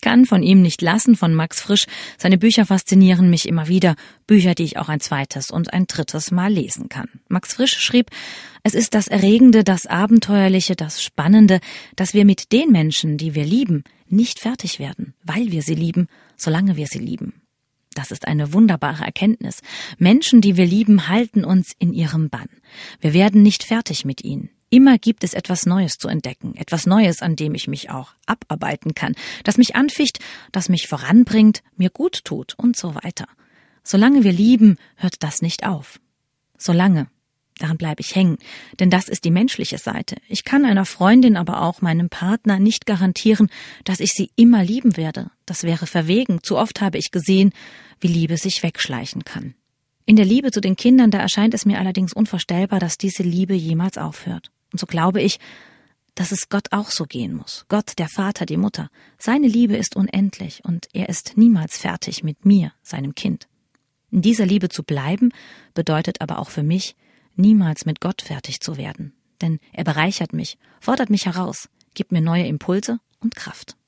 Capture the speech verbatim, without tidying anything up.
kann von ihm nicht lassen, von Max Frisch. Seine Bücher faszinieren mich immer wieder. Bücher, die ich auch ein zweites und ein drittes Mal lesen kann. Max Frisch schrieb, es ist das Erregende, das Abenteuerliche, das Spannende, dass wir mit den Menschen, die wir lieben, nicht fertig werden, weil wir sie lieben, solange wir sie lieben. Das ist eine wunderbare Erkenntnis. Menschen, die wir lieben, halten uns in ihrem Bann. Wir werden nicht fertig mit ihnen. Immer gibt es etwas Neues zu entdecken, etwas Neues, an dem ich mich auch abarbeiten kann, das mich anficht, das mich voranbringt, mir gut tut und so weiter. Solange wir lieben, hört das nicht auf. Solange, daran bleibe ich hängen, denn das ist die menschliche Seite. Ich kann einer Freundin, aber auch meinem Partner nicht garantieren, dass ich sie immer lieben werde. Das wäre verwegen. Zu oft habe ich gesehen, wie Liebe sich wegschleichen kann. In der Liebe zu den Kindern, da erscheint es mir allerdings unvorstellbar, dass diese Liebe jemals aufhört. Und so glaube ich, dass es Gott auch so gehen muss. Gott, der Vater, die Mutter. Seine Liebe ist unendlich und er ist niemals fertig mit mir, seinem Kind. In dieser Liebe zu bleiben, bedeutet aber auch für mich, niemals mit Gott fertig zu werden. Denn er bereichert mich, fordert mich heraus, gibt mir neue Impulse und Kraft.